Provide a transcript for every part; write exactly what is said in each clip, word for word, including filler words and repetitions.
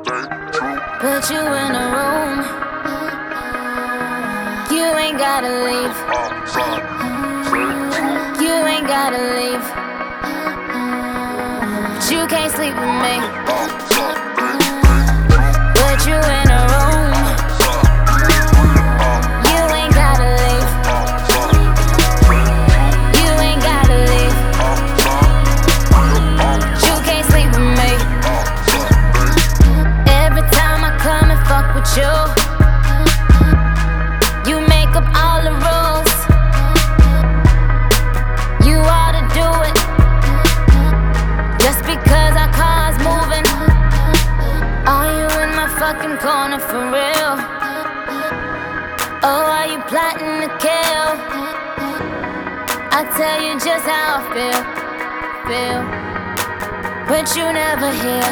Put you in a room, you ain't gotta leave. You ain't gotta leave. But you can't sleep with me. Put you in a room, you ain't gotta leave. You ain't gotta leave. But you can't sleep with me. Every time I come and fuck with you, you make up all the rules. You ought to do it just because our car's moving. Are you in my fucking corner for real? Or are you plotting to kill? I'll tell you just how I feel, feel, but you never hear.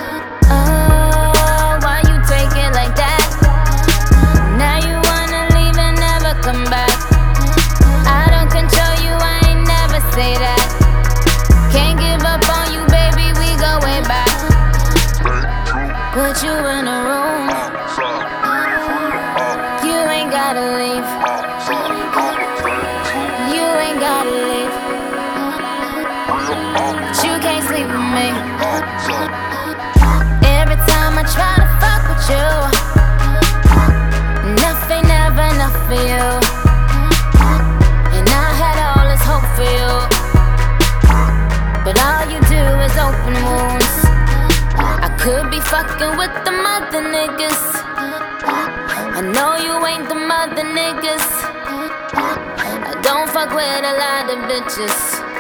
Oh, why you take it like that? Now you wanna leave and never come back. I don't control you, I ain't never say that. Can't give up on you, baby, we go way back. Put you in a room, you ain't gotta leave. You ain't gotta leave. But you can't sleep with me. Every time I try to fuck with you, nothing ever enough for you. And I had all this hope for you, but all you do is open wounds. I could be fucking with the mother niggas. I know you ain't the mother niggas. I don't fuck with a lot of bitches,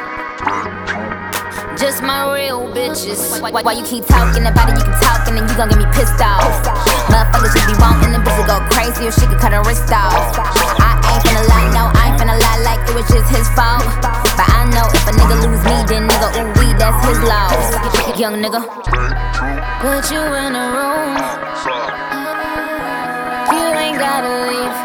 just my real bitches. Why, why, why you keep talking about it? You can talk and then you gon' get me pissed off. Motherfuckers should be wanting the bitch to go crazy or she could cut her wrist off. I ain't finna lie, no, I ain't finna lie like it was just his fault. But I know if a nigga lose me, then nigga, ooh wee, that's his loss. Young nigga, put you in a room, you ain't gotta leave.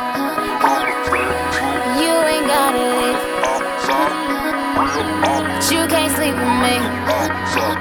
You ain't gotta leave. But you can't sleep with me.